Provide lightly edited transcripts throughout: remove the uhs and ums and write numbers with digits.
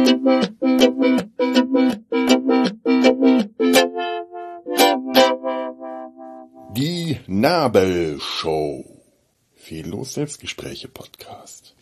Die Nabelshow. Fehllos Selbstgespräche Podcast.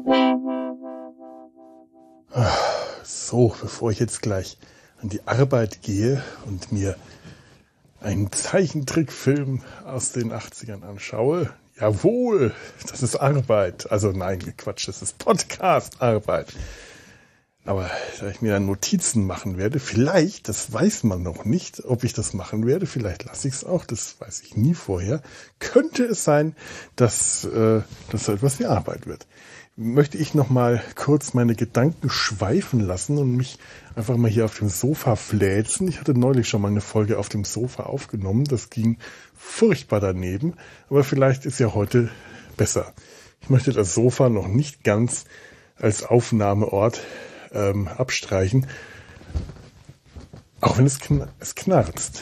So, bevor ich jetzt gleich an die Arbeit gehe und mir einen Zeichentrickfilm aus den 80ern anschaue, jawohl, das ist Arbeit. Also nein, Quatsch, das ist Podcast-Arbeit. Aber da ich mir dann Notizen machen werde, vielleicht, das weiß man noch nicht, ob ich das machen werde, vielleicht lasse ich es auch, das weiß ich nie vorher, könnte es sein, dass das so etwas wie Arbeit wird. Möchte ich noch mal kurz meine Gedanken schweifen lassen und mich einfach mal hier auf dem Sofa fläzen. Ich hatte neulich schon mal eine Folge auf dem Sofa aufgenommen, das ging furchtbar daneben, aber vielleicht ist ja heute besser. Ich möchte das Sofa noch nicht ganz als Aufnahmeort abstreichen, auch wenn es knarzt.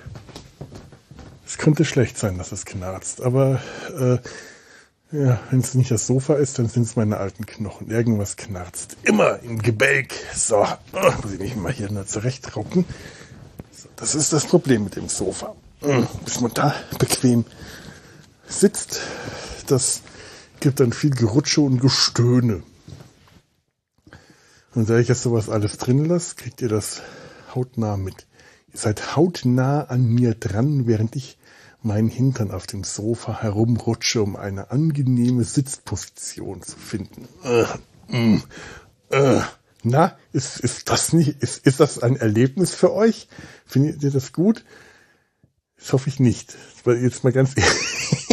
Es könnte schlecht sein, dass es knarzt, aber ja, wenn es nicht das Sofa ist, dann sind es meine alten Knochen. Irgendwas knarzt immer im Gebälk. So, muss ich mich mal hier nur zurechtrucken. So, das ist das Problem mit dem Sofa. Bis man da bequem sitzt, das gibt dann viel Gerutsche und Gestöhne. Und da ich jetzt sowas alles drin lasse, kriegt ihr das hautnah mit. Ihr seid hautnah an mir dran, während ich meinen Hintern auf dem Sofa herumrutsche, um eine angenehme Sitzposition zu finden. Na, ist das ein Erlebnis für euch? Findet ihr das gut? Das hoffe ich nicht. Jetzt mal ganz ehrlich.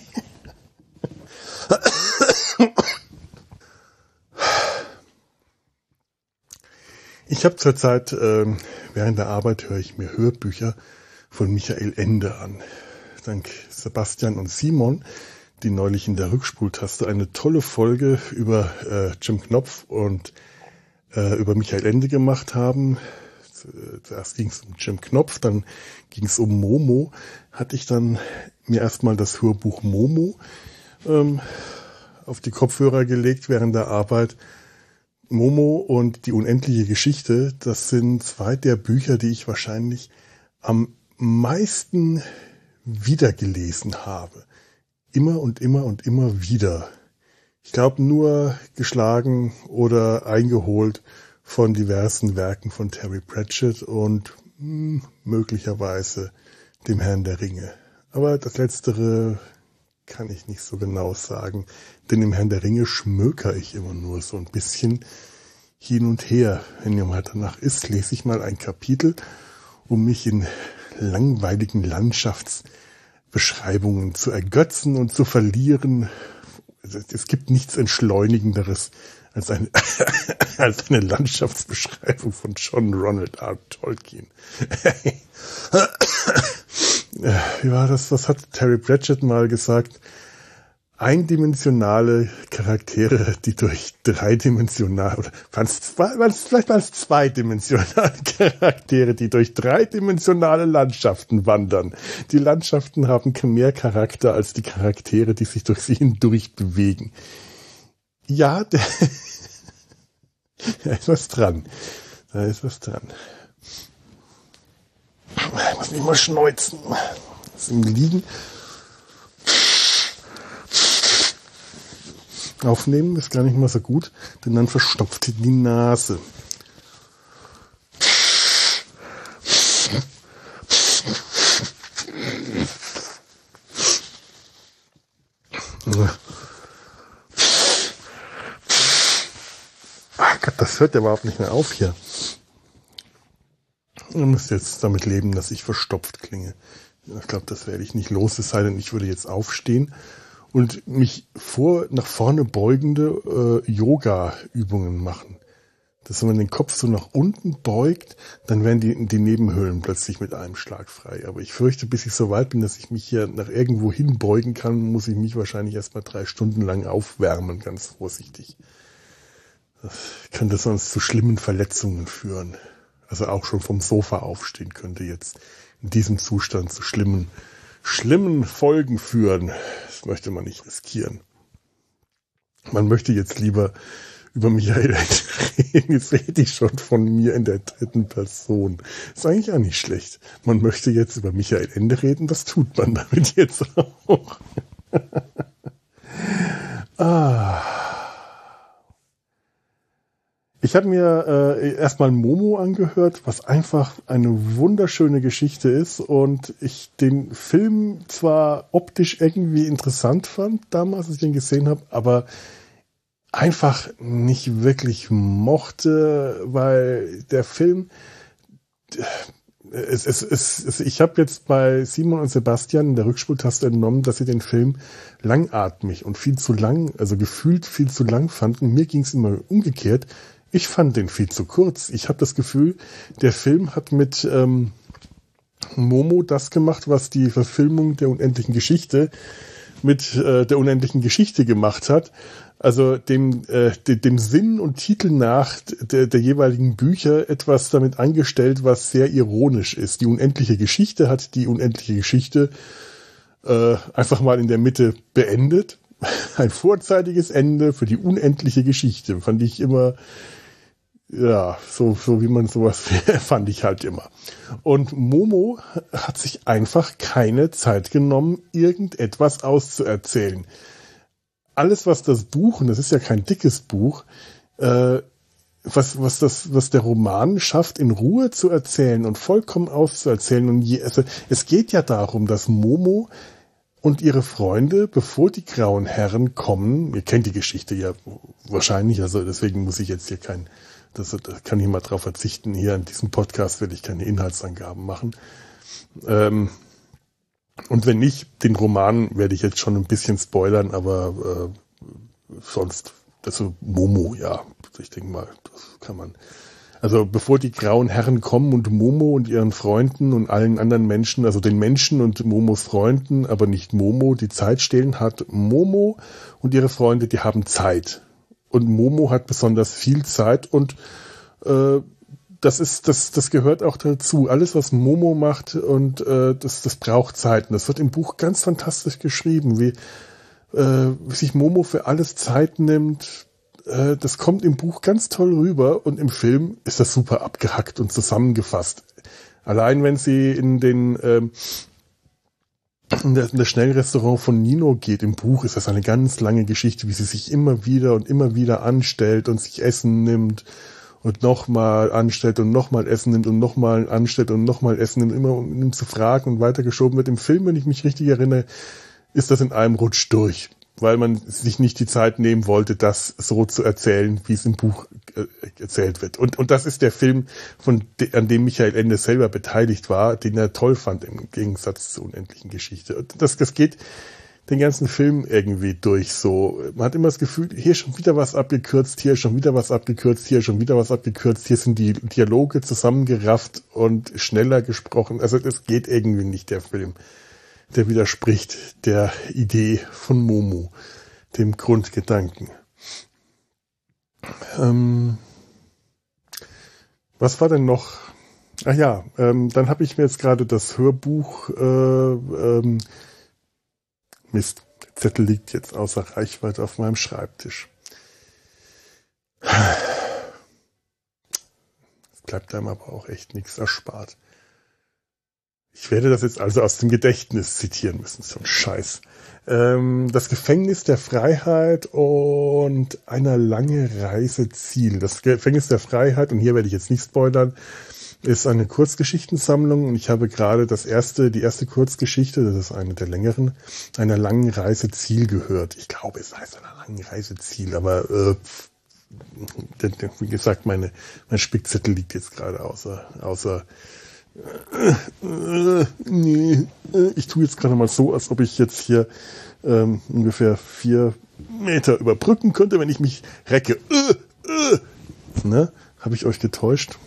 Ich habe zurzeit, während der Arbeit höre ich mir Hörbücher von Michael Ende an. Dank Sebastian und Simon, die neulich in der Rückspultaste eine tolle Folge über Jim Knopf und über Michael Ende gemacht haben. Zuerst ging es um Jim Knopf, dann ging es um Momo. Hatte ich dann mir erstmal das Hörbuch Momo auf die Kopfhörer gelegt während der Arbeit. Momo und die unendliche Geschichte, das sind zwei der Bücher, die ich wahrscheinlich am meisten wiedergelesen habe. Immer und immer und immer wieder. Ich glaube nur geschlagen oder eingeholt von diversen Werken von Terry Pratchett und möglicherweise dem Herrn der Ringe. Aber das Letztere kann ich nicht so genau sagen, denn im Herrn der Ringe schmöker ich immer nur so ein bisschen hin und her. Wenn mir mal danach ist, lese ich mal ein Kapitel, um mich in langweiligen Landschaftsbeschreibungen zu ergötzen und zu verlieren. Es gibt nichts Entschleunigenderes als eine Landschaftsbeschreibung von John Ronald R. Tolkien. Wie war das? Was hat Terry Pratchett mal gesagt? Eindimensionale Charaktere, die durch dreidimensionale, oder vielleicht waren es zweidimensionale Charaktere, die durch dreidimensionale Landschaften wandern. Die Landschaften haben mehr Charakter als die Charaktere, die sich durch sie hindurch bewegen. Ja, da ist was dran. Da ist was dran. Ich muss mich mal schneuzen. Das im Liegen. Aufnehmen ist gar nicht mal so gut, denn dann verstopft die Nase. Ach Gott, das hört ja überhaupt nicht mehr auf hier. Ihr müsst jetzt damit leben, dass ich verstopft klinge. Ich glaube, das werde ich nicht los, es sei denn, ich würde jetzt aufstehen und mich nach vorne beugende Yoga-Übungen machen. Dass wenn man den Kopf so nach unten beugt, dann werden die Nebenhöhlen plötzlich mit einem Schlag frei. Aber ich fürchte, bis ich so weit bin, dass ich mich hier nach irgendwo hin beugen kann, muss ich mich wahrscheinlich erstmal 3 Stunden lang aufwärmen, ganz vorsichtig. Das könnte sonst zu schlimmen Verletzungen führen. Also auch schon vom Sofa aufstehen könnte jetzt in diesem Zustand zu schlimmen Folgen führen. Das möchte man nicht riskieren. Man möchte jetzt lieber über Michael Ende reden. Jetzt rede ich schon von mir in der dritten Person. Ist eigentlich auch nicht schlecht. Man möchte jetzt über Michael Ende reden, was tut man damit jetzt auch? Ich habe mir erstmal Momo angehört, was einfach eine wunderschöne Geschichte ist und ich den Film zwar optisch irgendwie interessant fand, damals, als ich den gesehen habe, aber einfach nicht wirklich mochte, weil der Film, ich habe jetzt bei Simon und Sebastian in der Rückspultaste entnommen, dass sie den Film langatmig und viel zu lang, also gefühlt viel zu lang fanden. Mir ging es immer umgekehrt. Ich fand den viel zu kurz. Ich habe das Gefühl, der Film hat mit Momo das gemacht, was die Verfilmung der unendlichen Geschichte mit der unendlichen Geschichte gemacht hat. Also dem Sinn und Titel nach der jeweiligen Bücher etwas damit angestellt, was sehr ironisch ist. Die unendliche Geschichte hat die unendliche Geschichte einfach mal in der Mitte beendet. Ein vorzeitiges Ende für die unendliche Geschichte. Fand ich immer, ja, so wie man sowas fand ich halt immer. Und Momo hat sich einfach keine Zeit genommen, irgendetwas auszuerzählen. Alles, was das Buch, und das ist ja kein dickes Buch, was der Roman schafft, in Ruhe zu erzählen und vollkommen auszuerzählen. Und es geht ja darum, dass Momo und ihre Freunde, bevor die grauen Herren kommen, ihr kennt die Geschichte ja wahrscheinlich, also deswegen muss ich jetzt hier da kann ich mal drauf verzichten, hier in diesem Podcast werde ich keine Inhaltsangaben machen. Und wenn nicht, den Roman werde ich jetzt schon ein bisschen spoilern, aber sonst, also Momo, ja, ich denke mal, das kann man. Also bevor die grauen Herren kommen und Momo und ihren Freunden und allen anderen Menschen, also den Menschen und Momos Freunden, aber nicht Momo, die Zeit stehlen, hat Momo und ihre Freunde, die haben Zeit. Und Momo hat besonders viel Zeit und das gehört auch dazu. Alles, was Momo macht und das braucht Zeit. Und das wird im Buch ganz fantastisch geschrieben, wie sich Momo für alles Zeit nimmt. Das kommt im Buch ganz toll rüber und im Film ist das super abgehackt und zusammengefasst. Allein wenn sie in das Schnellrestaurant von Nino geht, im Buch ist das eine ganz lange Geschichte, wie sie sich immer wieder anstellt und sich Essen nimmt und nochmal anstellt und nochmal Essen nimmt und nochmal anstellt und nochmal Essen nimmt, immer um ihn zu fragen und weitergeschoben wird. Im Film, wenn ich mich richtig erinnere, ist das in einem Rutsch durch, weil man sich nicht die Zeit nehmen wollte, das so zu erzählen, wie es im Buch erzählt wird. Und das ist der Film, an dem Michael Ende selber beteiligt war, den er toll fand im Gegensatz zur unendlichen Geschichte. Und das geht den ganzen Film irgendwie durch so. Man hat immer das Gefühl, hier schon wieder was abgekürzt, hier schon wieder was abgekürzt, hier schon wieder was abgekürzt, hier sind die Dialoge zusammengerafft und schneller gesprochen. Also das geht irgendwie nicht, der Film. Der widerspricht der Idee von Momo, dem Grundgedanken. Was war denn noch? Ach ja, dann habe ich mir jetzt gerade das Hörbuch Mist, der Zettel liegt jetzt außer Reichweite auf meinem Schreibtisch. Es bleibt einem aber auch echt nichts erspart. Ich werde das jetzt also aus dem Gedächtnis zitieren müssen, so ein Scheiß. Das Gefängnis der Freiheit und eine lange Reise Ziel. Das Gefängnis der Freiheit, und hier werde ich jetzt nicht spoilern, ist eine Kurzgeschichtensammlung und ich habe gerade die erste Kurzgeschichte, das ist eine der längeren, einer langen Reise Ziel gehört. Ich glaube, es heißt einer langen Reise Ziel, aber wie gesagt, mein Spickzettel liegt jetzt gerade außer nee, ich tue jetzt gerade mal so, als ob ich jetzt hier ungefähr 4 Meter überbrücken könnte, wenn ich mich recke. Ne? Habe ich euch getäuscht?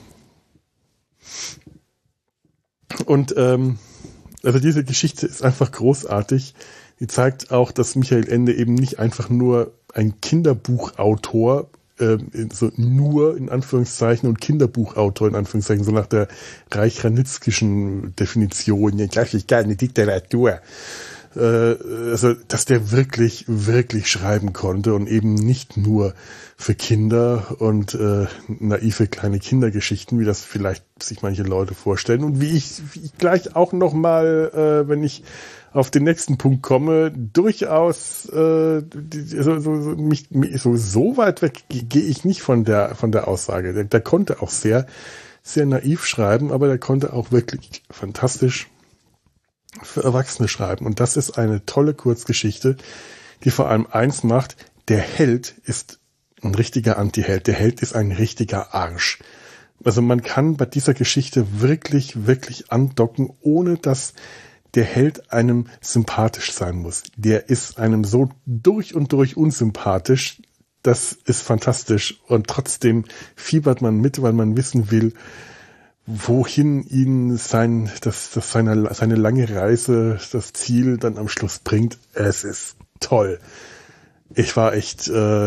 Und also diese Geschichte ist einfach großartig. Die zeigt auch, dass Michael Ende eben nicht einfach nur ein Kinderbuchautor, so nur in Anführungszeichen und Kinderbuchautor in Anführungszeichen, so nach der reich-ranitzkischen Definition, ja, gleich keine Literatur, Also, dass der wirklich, wirklich schreiben konnte und eben nicht nur für Kinder und naive kleine Kindergeschichten, wie das vielleicht sich manche Leute vorstellen. Und wie ich gleich auch nochmal, wenn ich auf den nächsten Punkt komme, durchaus so weit weg gehe ich nicht von der Aussage. Der konnte auch sehr, sehr naiv schreiben, aber der konnte auch wirklich fantastisch für Erwachsene schreiben. Und das ist eine tolle Kurzgeschichte, die vor allem eins macht: der Held ist ein richtiger Anti-Held. Der Held ist ein richtiger Arsch. Also man kann bei dieser Geschichte wirklich, wirklich andocken, ohne dass der Held einem sympathisch sein muss. Der ist einem so durch und durch unsympathisch. Das ist fantastisch. Und trotzdem fiebert man mit, weil man wissen will, wohin ihn seine lange Reise, das Ziel dann am Schluss bringt. Es ist toll. Ich war echt,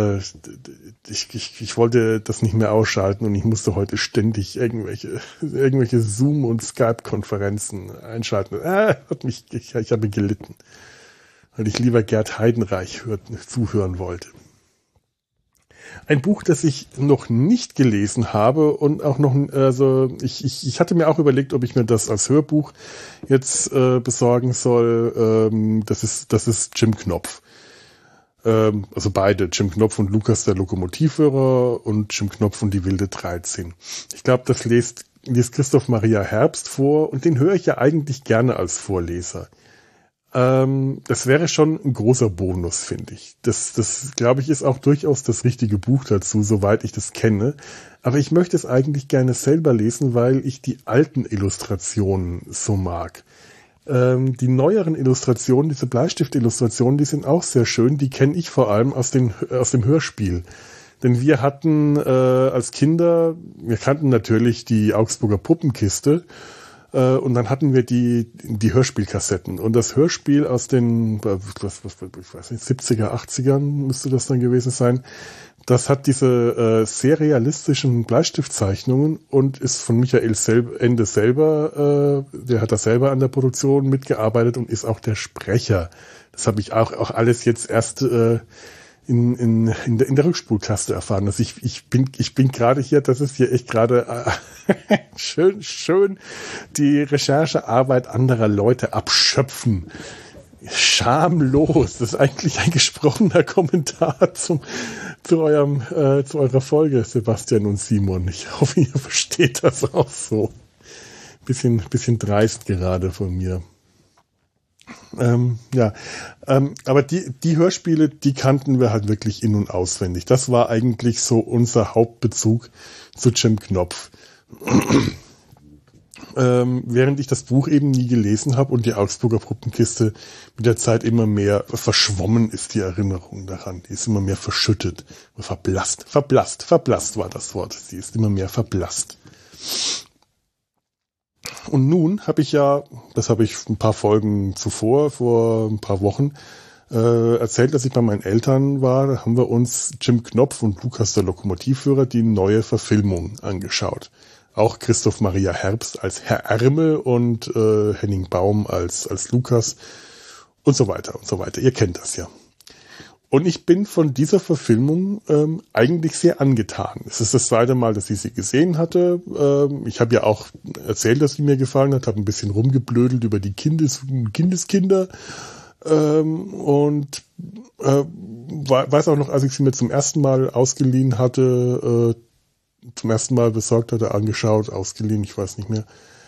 ich wollte das nicht mehr ausschalten und ich musste heute ständig irgendwelche Zoom- und Skype-Konferenzen einschalten. Ich habe gelitten, weil ich lieber Gerd Heidenreich zuhören wollte. Ein Buch, das ich noch nicht gelesen habe und auch noch, also ich hatte mir auch überlegt, ob ich mir das als Hörbuch jetzt besorgen soll. Das ist Jim Knopf. Also beide, Jim Knopf und Lukas der Lokomotivführer und Jim Knopf und die wilde 13. Ich glaube, das liest Christoph Maria Herbst vor und den höre ich ja eigentlich gerne als Vorleser. Das wäre schon ein großer Bonus, finde ich. Das glaube ich, ist auch durchaus das richtige Buch dazu, soweit ich das kenne. Aber ich möchte es eigentlich gerne selber lesen, weil ich die alten Illustrationen so mag. Die neueren Illustrationen, diese Bleistift-Illustrationen, die sind auch sehr schön. Die kenne ich vor allem aus dem Hörspiel. Denn wir hatten als Kinder, wir kannten natürlich die Augsburger Puppenkiste und dann hatten wir die Hörspielkassetten. Und das Hörspiel aus den, ich weiß nicht, 70er, 80ern müsste das dann gewesen sein. Das hat diese sehr realistischen Bleistiftzeichnungen und ist von Michael Ende selber, der hat da selber an der Produktion mitgearbeitet und ist auch der Sprecher. Das habe ich auch alles jetzt erst in der Rückspultaste erfahren. Also ich bin gerade hier, das ist hier echt gerade schön die Recherchearbeit anderer Leute abschöpfen. Schamlos. Das ist eigentlich ein gesprochener Kommentar zu eurer Folge, Sebastian und Simon. Ich hoffe, ihr versteht das auch so. Bisschen dreist gerade von mir. Aber die Hörspiele, die kannten wir halt wirklich in- und auswendig. Das war eigentlich so unser Hauptbezug zu Jim Knopf. Während ich das Buch eben nie gelesen habe und die Augsburger Puppenkiste mit der Zeit immer mehr verschwommen ist, die Erinnerung daran. Die ist immer mehr verschüttet. Verblasst war das Wort. Sie ist immer mehr verblasst. Und nun habe ich das habe ich ein paar Folgen zuvor, vor ein paar Wochen, erzählt, dass ich bei meinen Eltern war. Da haben wir uns Jim Knopf und Lukas der Lokomotivführer die neue Verfilmung angeschaut. Auch Christoph Maria Herbst als Herr Ärmel und Henning Baum als Lukas und so weiter und so weiter. Ihr kennt das ja. Und ich bin von dieser Verfilmung eigentlich sehr angetan. Es ist das zweite Mal, dass ich sie gesehen hatte. Ich habe ja auch erzählt, dass sie mir gefallen hat, habe ein bisschen rumgeblödelt über die Kindeskinder und weiß auch noch, als ich sie mir zum ersten Mal ausgeliehen hatte, zum ersten Mal besorgt hatte, angeschaut, ausgeliehen, ich weiß nicht mehr.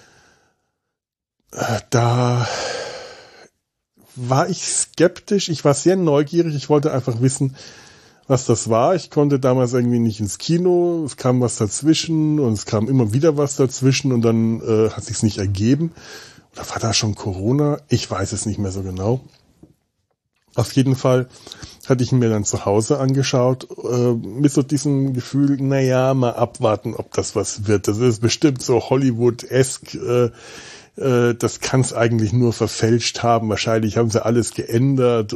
Da war ich skeptisch, ich war sehr neugierig, ich wollte einfach wissen, was das war. Ich konnte damals irgendwie nicht ins Kino, es kam was dazwischen und es kam immer wieder was dazwischen und dann hat sich's nicht ergeben. Oder war da schon Corona? Ich weiß es nicht mehr so genau. Auf jeden Fall hatte ich ihn mir dann zu Hause angeschaut, mit so diesem Gefühl, naja, mal abwarten, ob das was wird. Das ist bestimmt so Hollywood-esk, das kann es eigentlich nur verfälscht haben. Wahrscheinlich haben sie alles geändert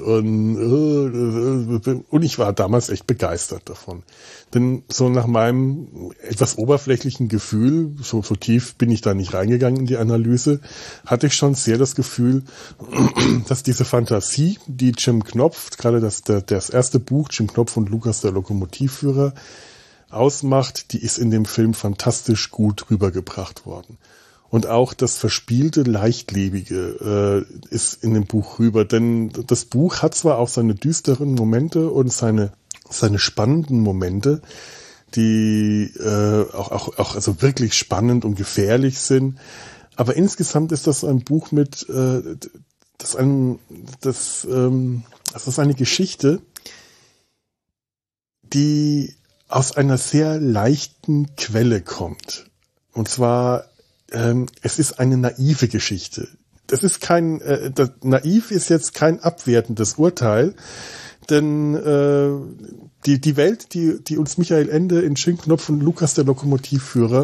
und ich war damals echt begeistert davon. Denn so nach meinem etwas oberflächlichen Gefühl, so tief bin ich da nicht reingegangen in die Analyse, hatte ich schon sehr das Gefühl, dass diese Fantasie, die Jim Knopf, gerade das erste Buch, Jim Knopf und Lukas der Lokomotivführer, ausmacht, die ist in dem Film fantastisch gut rübergebracht worden. Und auch das verspielte, leichtlebige ist in dem Buch rüber. Denn das Buch hat zwar auch seine düsteren Momente und seine spannenden Momente, die auch also wirklich spannend und gefährlich sind. Aber insgesamt ist das ein Buch das ist eine Geschichte, die aus einer sehr leichten Quelle kommt. Und zwar es ist eine naive Geschichte. Das ist naiv ist jetzt kein abwertendes Urteil, denn die Welt, die uns Michael Ende in Jim Knopf und Lukas der Lokomotivführer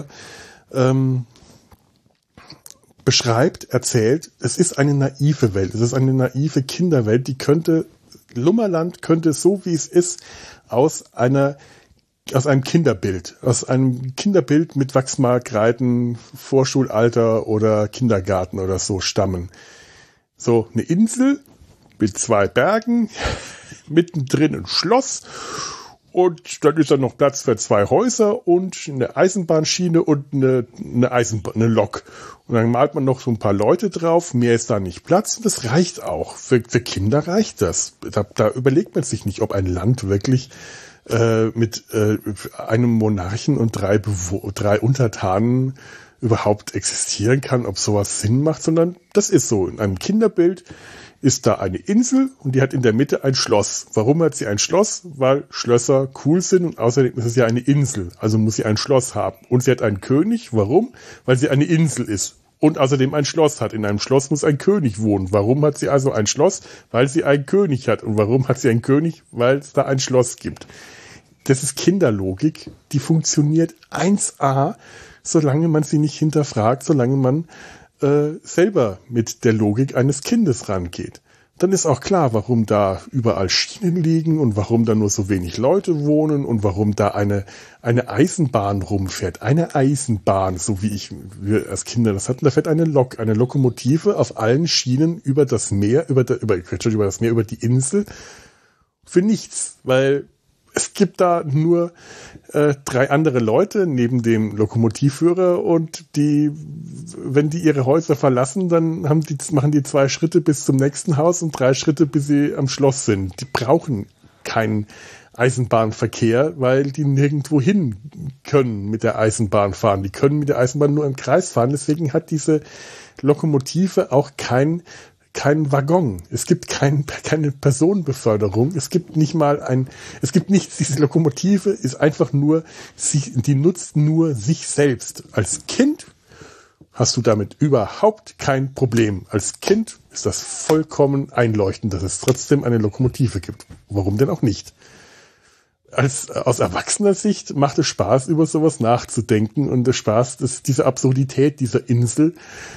beschreibt, erzählt, es ist eine naive Welt, es ist eine naive Kinderwelt, Lummerland könnte so wie es ist aus einem Kinderbild mit Wachsmalkreiden, Vorschulalter oder Kindergarten oder so stammen. So eine Insel mit 2 Bergen, mittendrin ein Schloss und dann ist da noch Platz für 2 Häuser und eine Eisenbahnschiene und eine Lok. Und dann malt man noch so ein paar Leute drauf, mehr ist da nicht Platz und das reicht auch. Für Kinder reicht das. Da überlegt man sich nicht, ob ein Land wirklich mit einem Monarchen und 3 Untertanen überhaupt existieren kann, ob sowas Sinn macht, sondern das ist so. In einem Kinderbild ist da eine Insel und die hat in der Mitte ein Schloss. Warum hat sie ein Schloss? Weil Schlösser cool sind und außerdem ist es ja eine Insel, also muss sie ein Schloss haben. Und sie hat einen König. Warum? Weil sie eine Insel ist und außerdem ein Schloss hat. In einem Schloss muss ein König wohnen. Warum hat sie also ein Schloss? Weil sie einen König hat. Und warum hat sie einen König? Weil es da ein Schloss gibt. Das ist Kinderlogik, die funktioniert 1A, solange man sie nicht hinterfragt, solange man selber mit der Logik eines Kindes rangeht. Dann ist auch klar, warum da überall Schienen liegen und warum da nur so wenig Leute wohnen und warum da eine Eisenbahn rumfährt. Eine Eisenbahn, so wie wir als Kinder das hatten, da fährt eine Lokomotive auf allen Schienen über das Meer, über die Insel für nichts, weil es gibt da nur 3 andere Leute neben dem Lokomotivführer und wenn die ihre Häuser verlassen, dann machen die 2 Schritte bis zum nächsten Haus und 3 Schritte, bis sie am Schloss sind. Die brauchen keinen Eisenbahnverkehr, weil die nirgendwo hin können mit der Eisenbahn fahren. Die können mit der Eisenbahn nur im Kreis fahren. Deswegen hat diese Lokomotive auch kein Waggon. Es gibt keine Personenbeförderung. Es gibt nichts. Diese Lokomotive ist einfach nur, die nutzt nur sich selbst. Als Kind hast du damit überhaupt kein Problem. Als Kind ist das vollkommen einleuchtend, dass es trotzdem eine Lokomotive gibt. Warum denn auch nicht? Aus erwachsener Sicht macht es Spaß, über sowas nachzudenken und der Spaß, diese Absurdität dieser Insel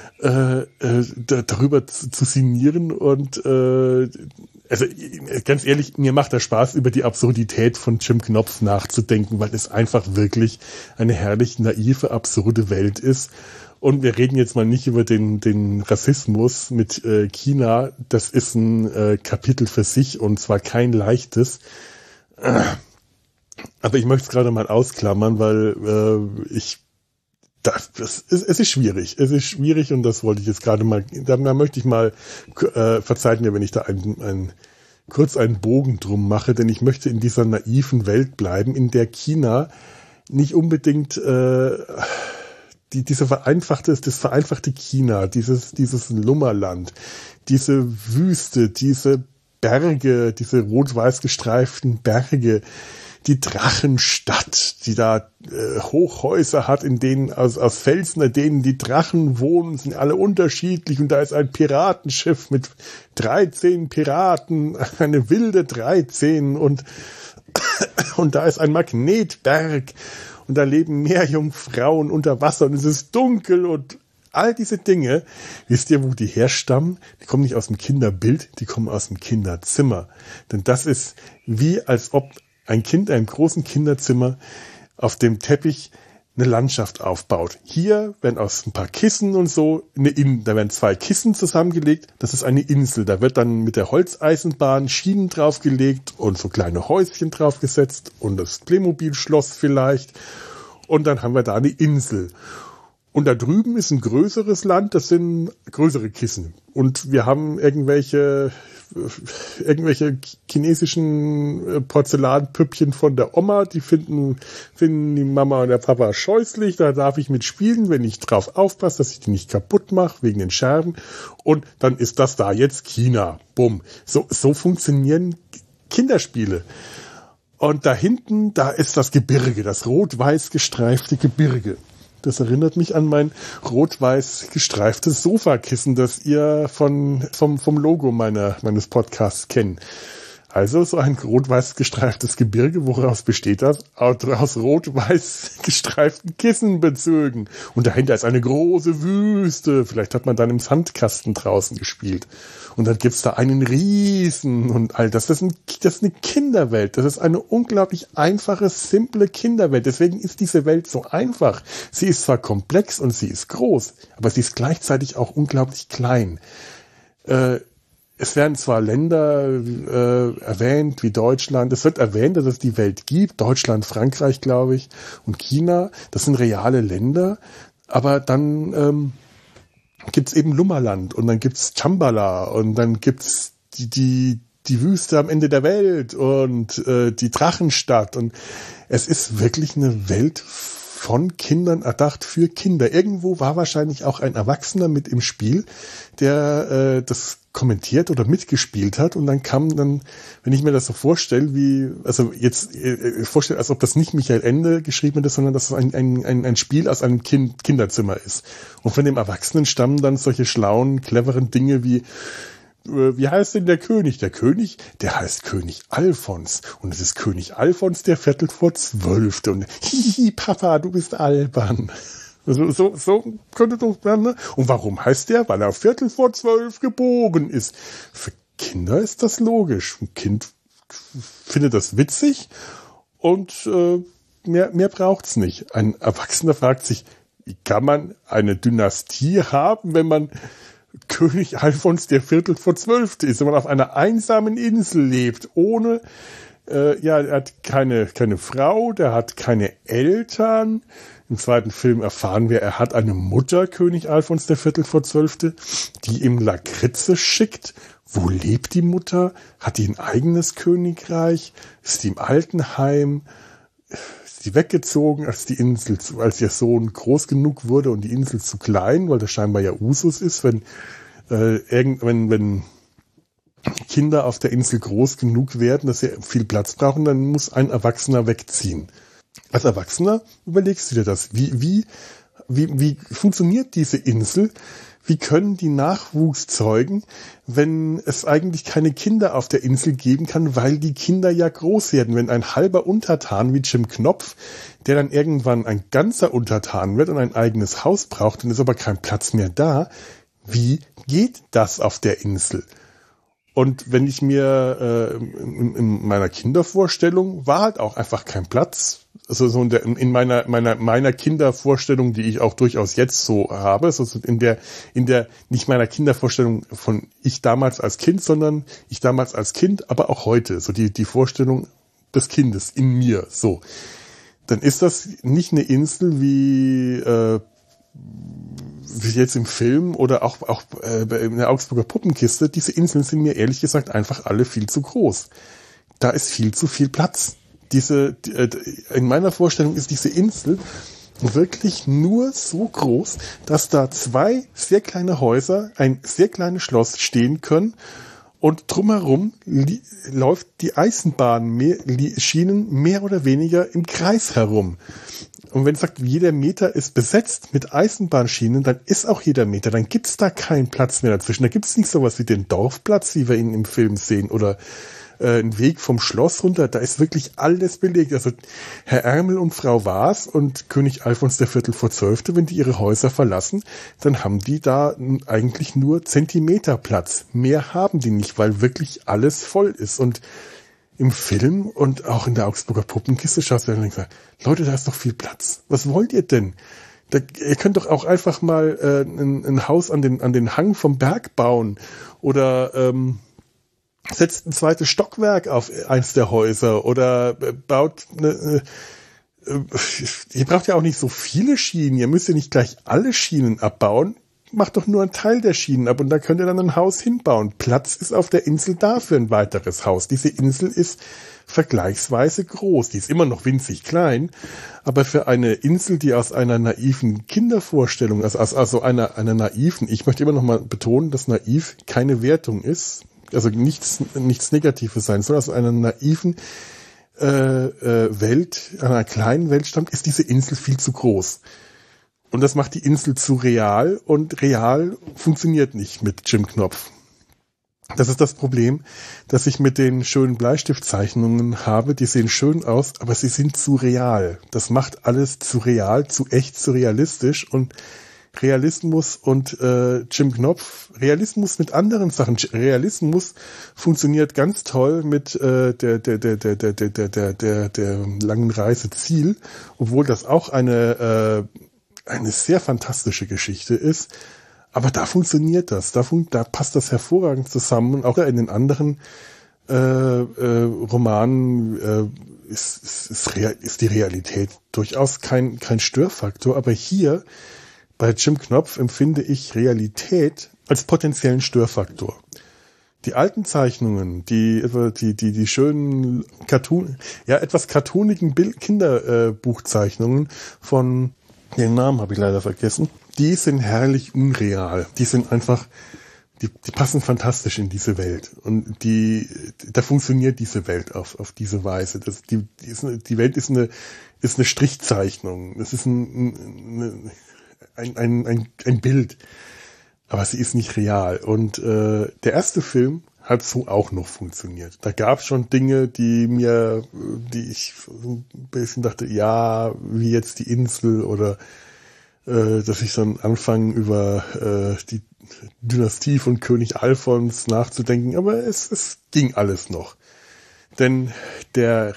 darüber zu sinnieren und also ganz ehrlich, mir macht der Spaß, über die Absurdität von Jim Knopf nachzudenken, weil es einfach wirklich eine herrlich naive, absurde Welt ist. Und wir reden jetzt mal nicht über den Rassismus mit China. Das ist ein Kapitel für sich und zwar kein leichtes. Aber ich möchte es gerade mal ausklammern, weil es ist schwierig. Es ist schwierig und das wollte ich jetzt gerade mal, da möchte ich mal, verzeiht mir, wenn ich da kurz einen Bogen drum mache, denn ich möchte in dieser naiven Welt bleiben, in der China nicht unbedingt das vereinfachte China, dieses Lummerland, diese Wüste, diese Berge, diese rot-weiß gestreiften Berge, die Drachenstadt, die da Hochhäuser hat, in denen aus Felsen, in denen die Drachen wohnen, sind alle unterschiedlich und da ist ein Piratenschiff mit 13 Piraten, eine wilde 13 und da ist ein Magnetberg und da leben Meerjungfrauen unter Wasser und es ist dunkel und All diese Dinge, wisst ihr, wo die herstammen? Die kommen nicht aus dem Kinderbild, die kommen aus dem Kinderzimmer. Denn das ist wie, als ob ein Kind in einem großen Kinderzimmer auf dem Teppich eine Landschaft aufbaut. Hier werden aus ein paar Kissen und so da werden 2 Kissen zusammengelegt. Das ist eine Insel. Da wird dann mit der Holzeisenbahn Schienen draufgelegt und so kleine Häuschen draufgesetzt und das Playmobil-Schloss vielleicht. Und dann haben wir da eine Insel. Und da drüben ist ein größeres Land, das sind größere Kissen. Und wir haben irgendwelche chinesischen Porzellanpüppchen von der Oma, die finden die Mama und der Papa scheußlich. Da darf ich mitspielen, wenn ich drauf aufpasse, dass ich die nicht kaputt mache, wegen den Scherben. Und dann ist das da jetzt China. Bumm. So funktionieren Kinderspiele. Und da hinten, da ist das Gebirge, das rot-weiß gestreifte Gebirge. Das erinnert mich an mein rot-weiß gestreiftes Sofakissen, das ihr vom Logo meines Podcasts kennt. Also so ein rot-weiß gestreiftes Gebirge, woraus besteht das? Aus rot-weiß gestreiften Kissenbezügen. Und dahinter ist eine große Wüste. Vielleicht hat man dann im Sandkasten draußen gespielt. Und dann gibt's da einen Riesen und all das. Das ist eine Kinderwelt. Das ist eine unglaublich einfache, simple Kinderwelt. Deswegen ist diese Welt so einfach. Sie ist zwar komplex und sie ist groß, aber sie ist gleichzeitig auch unglaublich klein. Es werden zwar Länder erwähnt, wie Deutschland. Es wird erwähnt, dass es die Welt gibt. Deutschland, Frankreich, glaube ich, und China. Das sind reale Länder. Aber dann gibt's eben Lummerland und dann gibt's Chambala und dann gibt's die Wüste am Ende der Welt und die Drachenstadt. Und es ist wirklich eine Welt von Kindern erdacht für Kinder. Irgendwo war wahrscheinlich auch ein Erwachsener mit im Spiel, der das kommentiert oder mitgespielt hat, und dann kam dann, wenn ich mir das so vorstelle, vorstelle, als ob das nicht Michael Ende geschrieben hätte, sondern dass es ein Spiel aus einem Kinderzimmer ist. Und von dem Erwachsenen stammen dann solche schlauen, cleveren Dinge wie heißt denn der König? Der König, der heißt König Alfons. Und es ist König Alfons, der Viertel vor 12. Und hihi, Papa, du bist albern. So könnte das werden. Ne? Und warum heißt der? Weil er Viertel vor 12 geboren ist. Für Kinder ist das logisch. Ein Kind findet das witzig und mehr braucht's nicht. Ein Erwachsener fragt sich, wie kann man eine Dynastie haben, wenn man König Alfons der Viertel vor 12 ist, wenn man auf einer einsamen Insel lebt, ohne, er hat keine Frau, der hat keine Eltern. Im zweiten Film erfahren wir, er hat eine Mutter, König Alfons der Viertel vor 12, die ihm Lakritze schickt. Wo lebt die Mutter? Hat die ein eigenes Königreich? Ist die im Altenheim? Ist die weggezogen, als ihr Sohn groß genug wurde und die Insel zu klein, weil das scheinbar ja Usus ist, wenn Kinder auf der Insel groß genug werden, dass sie viel Platz brauchen, dann muss ein Erwachsener wegziehen. Als Erwachsener überlegst du dir das. Wie funktioniert diese Insel? Wie können die Nachwuchs zeugen, wenn es eigentlich keine Kinder auf der Insel geben kann, weil die Kinder ja groß werden? Wenn ein halber Untertan wie Jim Knopf, der dann irgendwann ein ganzer Untertan wird und ein eigenes Haus braucht, dann ist aber kein Platz mehr da. Wie geht das auf der Insel? Und wenn ich mir in meiner Kindervorstellung war halt auch einfach kein Platz. Also so in meiner Kindervorstellung, die ich auch durchaus jetzt so habe, also in der nicht meiner Kindervorstellung von ich damals als Kind, sondern ich damals als Kind, aber auch heute, so die Vorstellung des Kindes in mir, so. Dann ist das nicht eine Insel wie jetzt im Film oder auch in der Augsburger Puppenkiste. Diese Inseln sind mir ehrlich gesagt einfach alle viel zu groß. Da ist viel zu viel Platz. In meiner Vorstellung ist diese Insel wirklich nur so groß, dass da 2 sehr kleine Häuser, ein sehr kleines Schloss stehen können und drumherum läuft die Eisenbahnschienen mehr oder weniger im Kreis herum. Und wenn es sagt, jeder Meter ist besetzt mit Eisenbahnschienen, dann ist auch jeder Meter, dann gibt's da keinen Platz mehr dazwischen. Da gibt's nicht sowas wie den Dorfplatz, wie wir ihn im Film sehen, oder einen Weg vom Schloss runter, da ist wirklich alles belegt. Also Herr Ärmel und Frau Waas und König Alfons der Viertel vor Zwölfte, wenn die ihre Häuser verlassen, dann haben die da eigentlich nur Zentimeter Platz. Mehr haben die nicht, weil wirklich alles voll ist. Und im Film und auch in der Augsburger Puppenkiste schaust du dann und denkst, Leute, da ist doch viel Platz. Was wollt ihr denn? Ihr könnt doch auch einfach mal ein Haus an den Hang vom Berg bauen oder setzt ein zweites Stockwerk auf eins der Häuser oder baut ihr braucht ja auch nicht so viele Schienen, ihr müsst ja nicht gleich alle Schienen abbauen, macht doch nur einen Teil der Schienen ab und da könnt ihr dann ein Haus hinbauen. Platz ist auf der Insel da für ein weiteres Haus. Diese Insel ist vergleichsweise groß, die ist immer noch winzig klein, aber für eine Insel, die aus einer naiven Kindervorstellung, also einer naiven, ich möchte immer noch mal betonen, dass naiv keine Wertung ist, also nichts Negatives sein soll, aus einer naiven Welt, einer kleinen Welt stammt, ist diese Insel viel zu groß. Und das macht die Insel zu real und real funktioniert nicht mit Jim Knopf. Das ist das Problem, das ich mit den schönen Bleistiftzeichnungen habe. Die sehen schön aus, aber sie sind zu real. Das macht alles zu real, zu echt, zu realistisch und Realismus und Jim Knopf, Realismus mit anderen Sachen. Realismus funktioniert ganz toll mit der langen Reise Ziel, obwohl das auch eine sehr fantastische Geschichte ist. Aber da funktioniert das, da passt das hervorragend zusammen. Auch in den anderen Romanen ist die Realität durchaus kein Störfaktor. Aber hier bei Jim Knopf empfinde ich Realität als potenziellen Störfaktor. Die alten Zeichnungen, die schönen etwas cartoonigen Kinderbuchzeichnungen von, den Namen habe ich leider vergessen, die sind herrlich unreal. Die sind einfach, die passen fantastisch in diese Welt. Und da funktioniert diese Welt auf diese Weise. Die Welt ist eine Strichzeichnung. Es ist ein Bild. Aber sie ist nicht real. Und der erste Film hat so auch noch funktioniert. Da gab es schon Dinge, die ich ein bisschen dachte, ja, wie jetzt die Insel oder dass ich dann anfange über die Dynastie von König Alfons nachzudenken, aber es ging alles noch. Denn der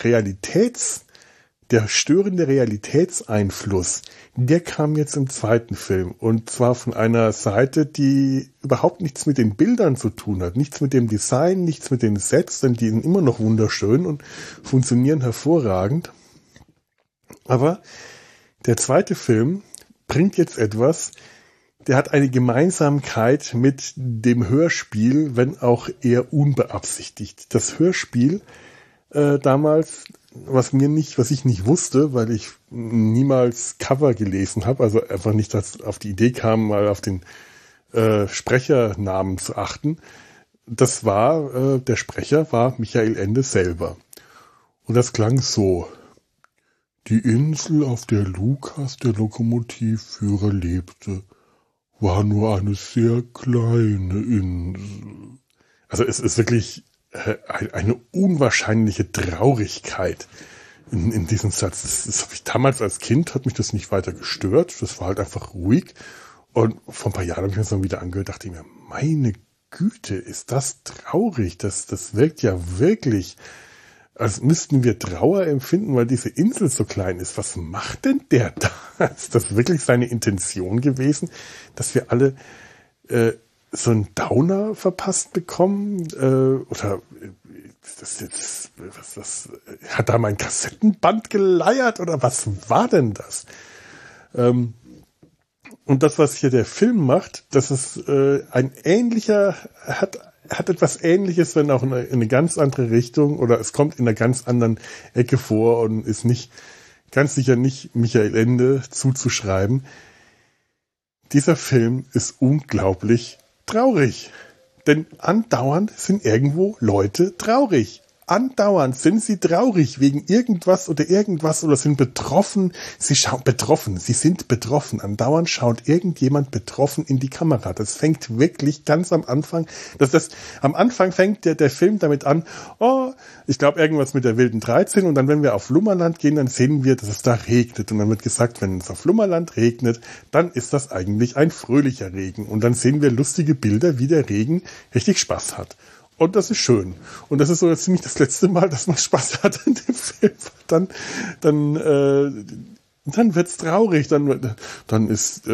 störende Realitätseinfluss, der kam jetzt im zweiten Film. Und zwar von einer Seite, die überhaupt nichts mit den Bildern zu tun hat. Nichts mit dem Design, nichts mit den Sets, denn die sind immer noch wunderschön und funktionieren hervorragend. Aber der zweite Film bringt jetzt etwas, der hat eine Gemeinsamkeit mit dem Hörspiel, wenn auch eher unbeabsichtigt. Das Hörspiel damals, was ich nicht wusste, weil ich niemals Cover gelesen habe, also einfach nicht auf die Idee kam, mal auf den Sprechernamen zu achten. Der Sprecher war Michael Ende selber. Und das klang so: Die Insel, auf der Lukas, der Lokomotivführer, lebte, war nur eine sehr kleine Insel. Also es ist wirklich eine unwahrscheinliche Traurigkeit in diesem Satz. Das habe ich damals als Kind, hat mich das nicht weiter gestört. Das war halt einfach ruhig. Und vor ein paar Jahren habe ich mir das dann wieder angehört, dachte ich mir, meine Güte, ist das traurig. Das wirkt ja wirklich, als müssten wir Trauer empfinden, weil diese Insel so klein ist. Was macht denn der da? Ist das wirklich seine Intention gewesen, dass wir alle so einen Downer verpasst bekommen? Oder hat da mein Kassettenband geleiert? Oder was war denn das? Und das, was hier der Film macht, das ist hat etwas Ähnliches, wenn auch in eine ganz andere Richtung, oder es kommt in einer ganz anderen Ecke vor und ist ganz sicher nicht Michael Ende zuzuschreiben. Dieser Film ist unglaublich traurig. Denn andauernd sind irgendwo Leute traurig. andauernd sind sie traurig wegen irgendwas oder sind betroffen. Sie sind betroffen. Andauernd schaut irgendjemand betroffen in die Kamera. Das fängt wirklich ganz am Anfang. Am Anfang fängt der Film damit an, ich glaube irgendwas mit der wilden 13, und dann, wenn wir auf Lummerland gehen, dann sehen wir, dass es da regnet, und dann wird gesagt, wenn es auf Lummerland regnet, dann ist das eigentlich ein fröhlicher Regen, und dann sehen wir lustige Bilder, wie der Regen richtig Spaß hat. Und das ist schön. Und das ist so ziemlich das letzte Mal, dass man Spaß hat in dem Film. Dann wird's traurig. Dann ist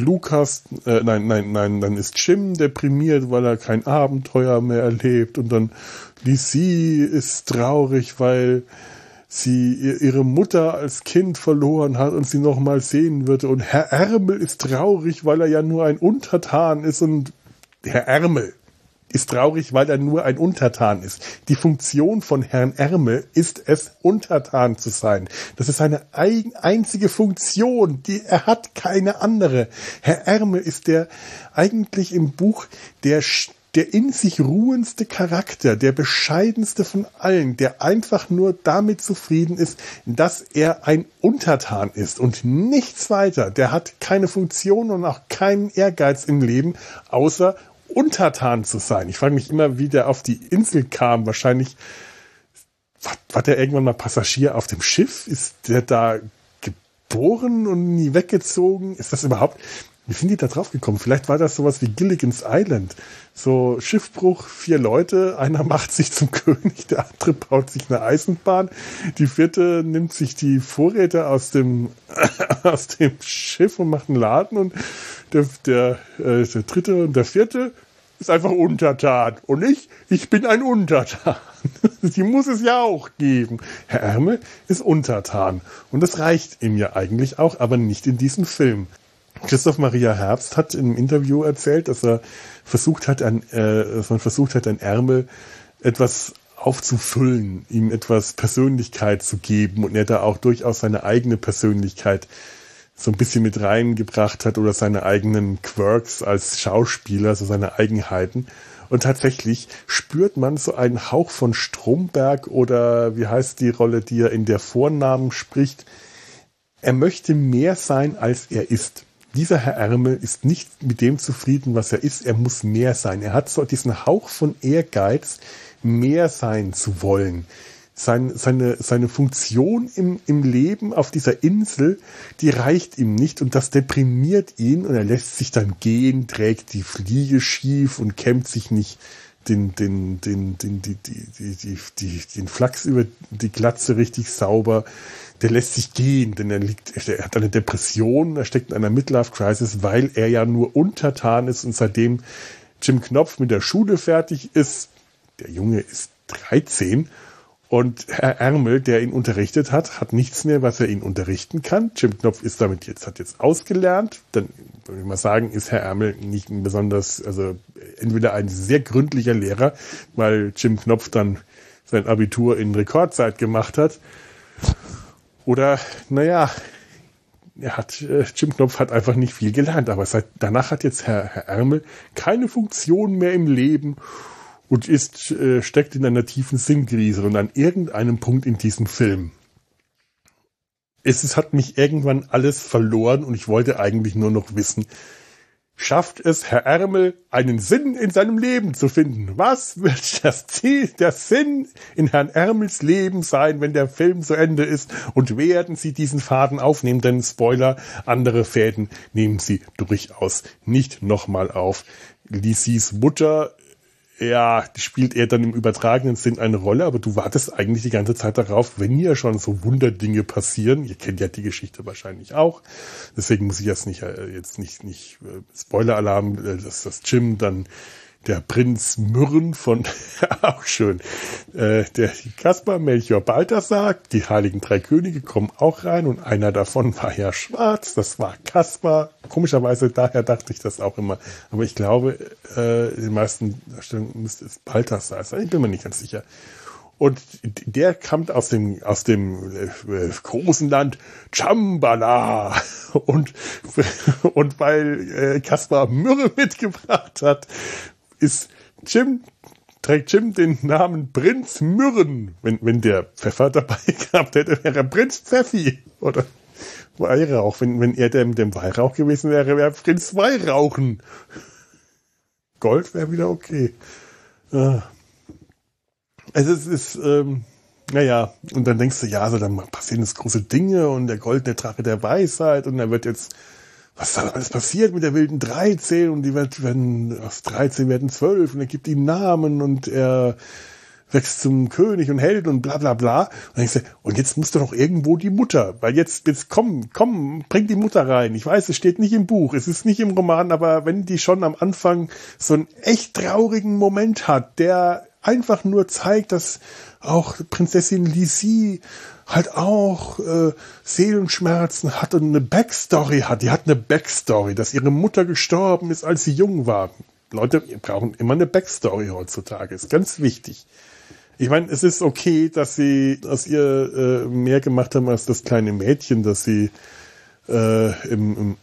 dann ist Jim deprimiert, weil er kein Abenteuer mehr erlebt. Und dann Lizzie ist traurig, weil sie ihre Mutter als Kind verloren hat und sie noch mal sehen würde. Und Herr Ärmel ist traurig, weil er ja nur ein Untertan ist. Und Herr Ärmel ist traurig, weil er nur ein Untertan ist. Die Funktion von Herrn Ärmel ist es, Untertan zu sein. Das ist seine einzige Funktion. Er hat keine andere. Herr Ärmel ist der eigentlich im Buch der in sich ruhendste Charakter, der bescheidenste von allen, der einfach nur damit zufrieden ist, dass er ein Untertan ist und nichts weiter. Der hat keine Funktion und auch keinen Ehrgeiz im Leben, außer Untertan zu sein. Ich frage mich immer, wie der auf die Insel kam. Wahrscheinlich war der irgendwann mal Passagier auf dem Schiff? Ist der da geboren und nie weggezogen? Ist das überhaupt... Wie sind die da drauf gekommen? Vielleicht war das sowas wie Gilligan's Island. So Schiffbruch, 4 Leute, einer macht sich zum König, der andere baut sich eine Eisenbahn, die 4. nimmt sich die Vorräte aus dem Schiff und macht einen Laden, und der 3. und der 4. ist einfach Untertan. Und ich bin ein Untertan. Die muss es ja auch geben. Herr Ärmel ist Untertan. Und das reicht ihm ja eigentlich auch, aber nicht in diesem Film. Christoph Maria Herbst hat im Interview erzählt, dass man versucht hat, an Ärmel etwas aufzufüllen, ihm etwas Persönlichkeit zu geben, und er da auch durchaus seine eigene Persönlichkeit so ein bisschen mit reingebracht hat oder seine eigenen Quirks als Schauspieler, so seine Eigenheiten. Und tatsächlich spürt man so einen Hauch von Stromberg, oder wie heißt die Rolle, die er in der Vornamen spricht. Er möchte mehr sein, als er ist. Dieser Herr Ärmel ist nicht mit dem zufrieden, was er ist. Er muss mehr sein. Er hat so diesen Hauch von Ehrgeiz, mehr sein zu wollen. Seine Funktion im Leben auf dieser Insel, die reicht ihm nicht, und das deprimiert ihn, und er lässt sich dann gehen, trägt die Fliege schief und kämmt sich nicht den Flachs über die Glatze richtig sauber. Der lässt sich gehen, denn er hat eine Depression, er steckt in einer Midlife-Crisis, weil er ja nur Untertan ist, und seitdem Jim Knopf mit der Schule fertig ist, der Junge ist 13, und Herr Ärmel, der ihn unterrichtet hat nichts mehr, was er ihn unterrichten kann. Jim Knopf hat jetzt ausgelernt. Dann würde ich mal sagen, ist Herr Ärmel nicht ein besonders, also entweder ein sehr gründlicher Lehrer, weil Jim Knopf dann sein Abitur in Rekordzeit gemacht hat, oder, Jim Knopf hat einfach nicht viel gelernt, aber danach hat jetzt Herr Ärmel keine Funktion mehr im Leben und steckt in einer tiefen Sinnkrise, und an irgendeinem Punkt in diesem Film. Es hat mich irgendwann alles verloren, und ich wollte eigentlich nur noch wissen, schafft es Herr Ärmel, einen Sinn in seinem Leben zu finden? Was wird der Sinn in Herrn Ärmels Leben sein, wenn der Film zu Ende ist? Und werden Sie diesen Faden aufnehmen? Denn Spoiler, andere Fäden nehmen Sie durchaus nicht nochmal auf. Lizzys Mutter, ja, spielt er dann im übertragenen Sinn eine Rolle, aber du wartest eigentlich die ganze Zeit darauf, wenn hier schon so Wunderdinge passieren. Ihr kennt ja die Geschichte wahrscheinlich auch. Deswegen muss ich jetzt nicht Spoiler-Alarm, dass Jim dann der Prinz Myrrhen von, auch schön, der Kaspar, Melchior, Balthasar, die heiligen 3 Könige kommen auch rein, und einer davon war ja schwarz, das war Kaspar. Komischerweise, daher dachte ich das auch immer. Aber ich glaube, in den meisten Darstellungen müsste es Balthasar sein, ich bin mir nicht ganz sicher. Und der kommt aus dem großen Land Chambala. Und weil Kaspar Myrrhe mitgebracht hat, ist Jim trägt Jim den Namen Prinz Myrren. Wenn der Pfeffer dabei gehabt hätte, wäre er Prinz Pfeffi. Oder Weihrauch. Wenn er dem Weihrauch gewesen wäre, wäre Prinz Weihrauchen. Gold wäre wieder okay. Also es ist, naja, und dann denkst du, ja, so dann passieren jetzt große Dinge und der goldene Drache der Weisheit und da wird jetzt, was da alles passiert mit der wilden 13 und die werden aus 13 werden 12 und er gibt ihnen Namen und er wächst zum König und Held und bla bla bla. Und dann denkst du, und jetzt muss doch noch irgendwo die Mutter, weil jetzt komm, bring die Mutter rein. Ich weiß, es steht nicht im Buch, es ist nicht im Roman, aber wenn die schon am Anfang so einen echt traurigen Moment hat, der einfach nur zeigt, dass auch Prinzessin Lisi halt auch Seelenschmerzen hat und eine Backstory hat. Die hat eine Backstory, dass ihre Mutter gestorben ist, als sie jung war. Leute brauchen immer eine Backstory heutzutage. Ist ganz wichtig. Ich meine, es ist okay, dass sie aus ihr mehr gemacht haben als das kleine Mädchen, das sie im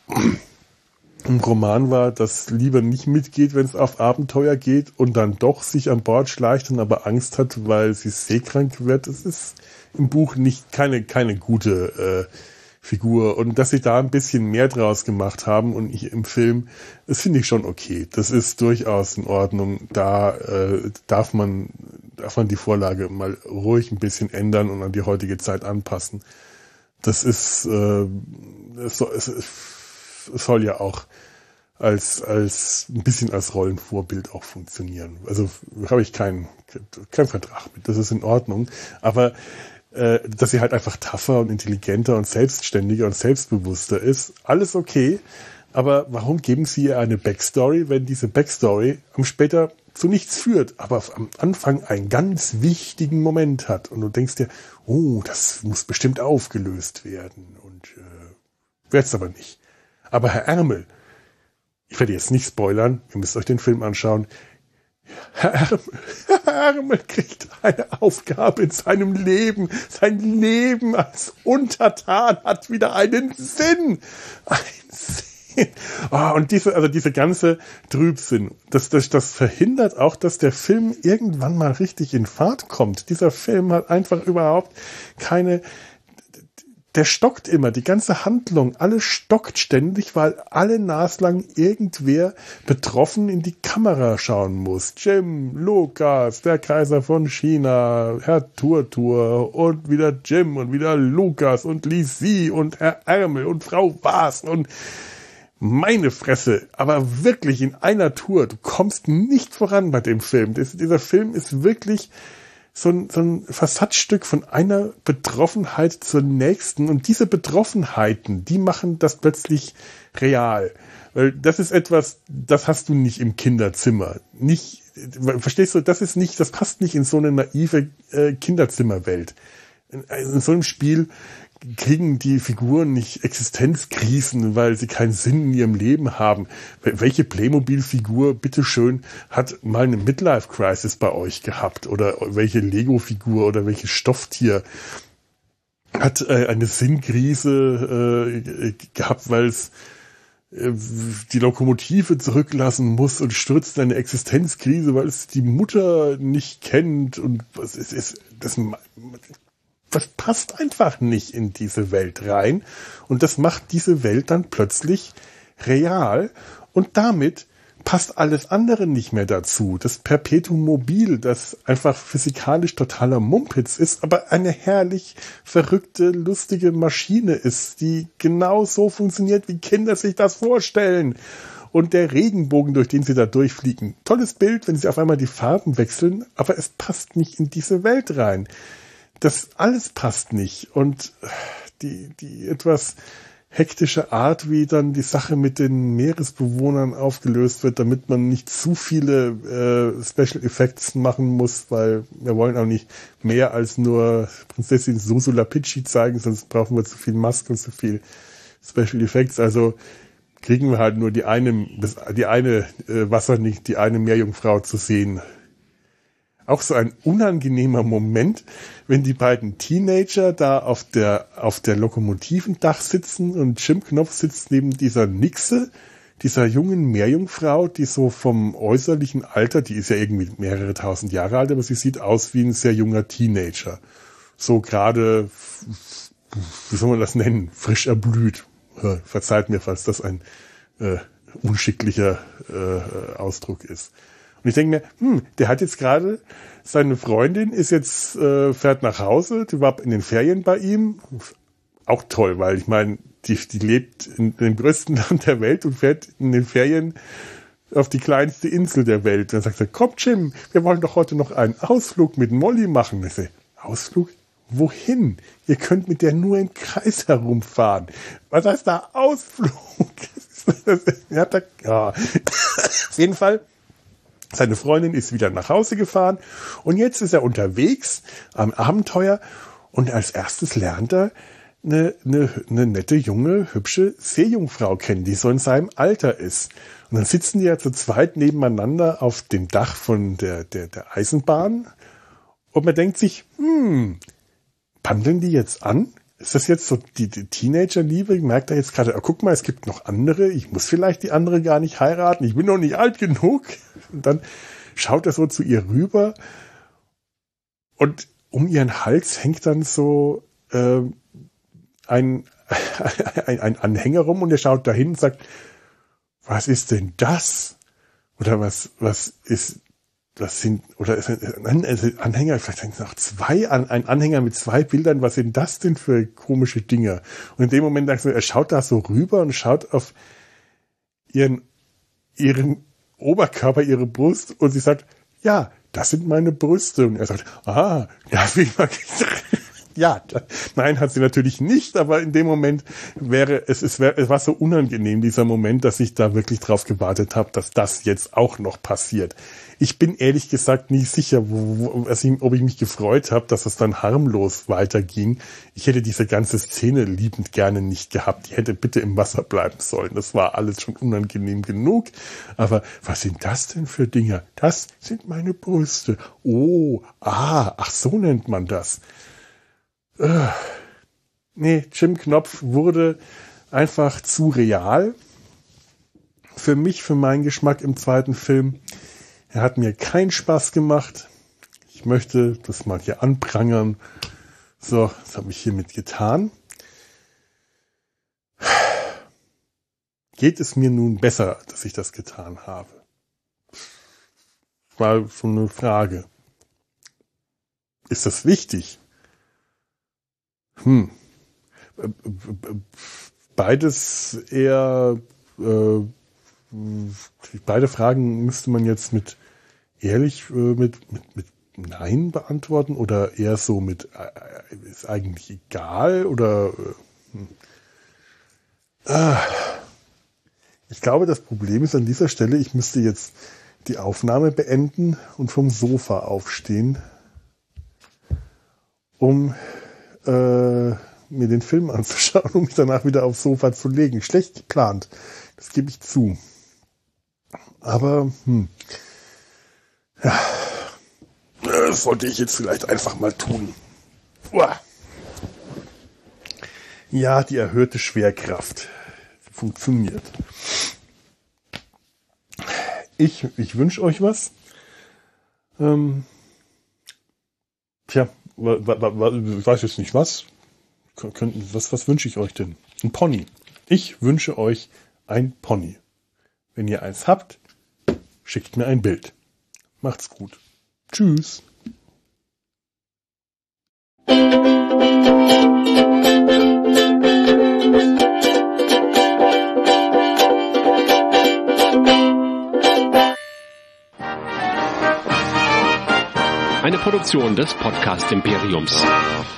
Roman war, das lieber nicht mitgeht, wenn es auf Abenteuer geht und dann doch sich an Bord schleicht und aber Angst hat, weil sie seekrank wird. Es ist im Buch nicht keine gute Figur. Und dass sie da ein bisschen mehr draus gemacht haben und nicht im Film, das finde ich schon okay. Das ist durchaus in Ordnung. Da darf man die Vorlage mal ruhig ein bisschen ändern und an die heutige Zeit anpassen. Das ist, es soll ja auch als ein bisschen als Rollenvorbild auch funktionieren. Also habe ich keinen Vertrag mit. Das ist in Ordnung. Aber dass sie halt einfach tougher und intelligenter und selbstständiger und selbstbewusster ist, alles okay. Aber warum geben sie ihr eine Backstory, wenn diese Backstory später zu nichts führt, aber am Anfang einen ganz wichtigen Moment hat und du denkst dir, oh, das muss bestimmt aufgelöst werden und wird's aber nicht. Aber Herr Ärmel, ich werde jetzt nicht spoilern, ihr müsst euch den Film anschauen, Herr Ärmel kriegt eine Aufgabe in seinem Leben. Sein Leben als Untertan hat wieder einen Sinn. Ein Sinn. Oh, und diese ganze Trübsinn, das verhindert auch, dass der Film irgendwann mal richtig in Fahrt kommt. Dieser Film hat einfach überhaupt der stockt immer, die ganze Handlung, alles stockt ständig, weil alle naslang irgendwer betroffen in die Kamera schauen muss. Jim, Lukas, der Kaiser von China, Herr Turtur und wieder Jim und wieder Lukas und Lisi und Herr Ärmel und Frau Waas und meine Fresse, aber wirklich in einer Tour. Du kommst nicht voran bei dem Film. Dieser Film ist wirklich so ein Fassadstück von einer Betroffenheit zur nächsten. Und diese Betroffenheiten, die machen das plötzlich real. Weil das ist etwas, das hast du nicht im Kinderzimmer. Nicht, verstehst du, das passt nicht in so eine naive Kinderzimmerwelt. In so einem Spiel kriegen die Figuren nicht Existenzkrisen, weil sie keinen Sinn in ihrem Leben haben. Welche Playmobil-Figur, bitteschön, hat mal eine Midlife-Crisis bei euch gehabt? Oder welche Lego-Figur oder welches Stofftier hat eine Sinnkrise gehabt, weil es die Lokomotive zurücklassen muss und stürzt in eine Existenzkrise, weil es die Mutter nicht kennt und das passt einfach nicht in diese Welt rein und das macht diese Welt dann plötzlich real und damit passt alles andere nicht mehr dazu. Das Perpetuum mobile, das einfach physikalisch totaler Mumpitz ist, aber eine herrlich verrückte, lustige Maschine ist, die genau so funktioniert, wie Kinder sich das vorstellen. Und der Regenbogen, durch den sie da durchfliegen. Tolles Bild, wenn sie auf einmal die Farben wechseln, aber es passt nicht in diese Welt rein. Das alles passt nicht und die etwas hektische Art, wie dann die Sache mit den Meeresbewohnern aufgelöst wird, damit man nicht zu viele Special Effects machen muss, weil wir wollen auch nicht mehr als nur Prinzessin Susulapicci zeigen, sonst brauchen wir zu viel Maske und zu viel Special Effects. Also kriegen wir halt nur die eine Wassernicht, die eine Meerjungfrau zu sehen. Auch so ein unangenehmer Moment, wenn die beiden Teenager da auf der Lokomotivendach sitzen und Jim Knopf sitzt neben dieser Nixe, dieser jungen Meerjungfrau, die so vom äußerlichen Alter, die ist ja irgendwie mehrere tausend Jahre alt, aber sie sieht aus wie ein sehr junger Teenager. So gerade, wie soll man das nennen, frisch erblüht. Verzeiht mir, falls das ein unschicklicher Ausdruck ist. Und ich denke mir, der hat jetzt gerade, seine Freundin ist jetzt, fährt nach Hause, die war in den Ferien bei ihm. Auch toll, weil ich meine, die lebt in dem größten Land der Welt und fährt in den Ferien auf die kleinste Insel der Welt. Dann sagt er, komm Jim, wir wollen doch heute noch einen Ausflug mit Molly machen. Ich sage, Ausflug? Wohin? Ihr könnt mit der nur im Kreis herumfahren. Was heißt da Ausflug? Ja. Auf jeden Fall, seine Freundin ist wieder nach Hause gefahren und jetzt ist er unterwegs am Abenteuer und als erstes lernt er eine nette, junge, hübsche Seejungfrau kennen, die so in seinem Alter ist. Und dann sitzen die ja zu zweit nebeneinander auf dem Dach von der Eisenbahn und man denkt sich, bandeln die jetzt an? Ist das jetzt so die Teenagerliebe? Merkt er jetzt gerade, guck mal, es gibt noch andere, ich muss vielleicht die andere gar nicht heiraten, ich bin noch nicht alt genug. Und dann schaut er so zu ihr rüber und um ihren Hals hängt dann so ein Anhänger rum und er schaut dahin und sagt, was ist denn das? Oder was sind Anhänger, vielleicht sind es noch ein Anhänger mit 2 Bildern, was sind das denn für komische Dinger? Und in dem Moment denkst du, er schaut da so rüber und schaut auf ihren Oberkörper, ihre Brust und sie sagt, ja, das sind meine Brüste. Und er sagt, ja, wie mag ich ja, nein, hat sie natürlich nicht, aber in dem Moment es war so unangenehm, dieser Moment, dass ich da wirklich drauf gewartet habe, dass das jetzt auch noch passiert. Ich bin ehrlich gesagt nicht sicher, ob ich mich gefreut habe, dass es dann harmlos weiterging. Ich hätte diese ganze Szene liebend gerne nicht gehabt. Die hätte bitte im Wasser bleiben sollen. Das war alles schon unangenehm genug. Aber was sind das denn für Dinger? Das sind meine Brüste. Ach, so nennt man das. Nee, Jim Knopf wurde einfach zu real. Für mich, für meinen Geschmack im zweiten Film. Er hat mir keinen Spaß gemacht. Ich möchte das mal hier anprangern. So, das habe ich hiermit getan. Geht es mir nun besser, dass ich das getan habe? War so eine Frage. Ist das wichtig? Beides eher, beide Fragen müsste man jetzt mit Nein beantworten oder eher so mit ist eigentlich egal oder ich glaube, das Problem ist an dieser Stelle, ich müsste jetzt die Aufnahme beenden und vom Sofa aufstehen, um mir den Film anzuschauen, um mich danach wieder aufs Sofa zu legen. Schlecht geplant, das gebe ich zu. Aber ja, das sollte ich jetzt vielleicht einfach mal tun. Uah. Ja, die erhöhte Schwerkraft funktioniert. Ich wünsche euch was. Tja, ich weiß jetzt nicht was. Was wünsche ich euch denn? Ein Pony. Ich wünsche euch ein Pony. Wenn ihr eins habt, schickt mir ein Bild. Macht's gut. Tschüss. Eine Produktion des Podcast Imperiums.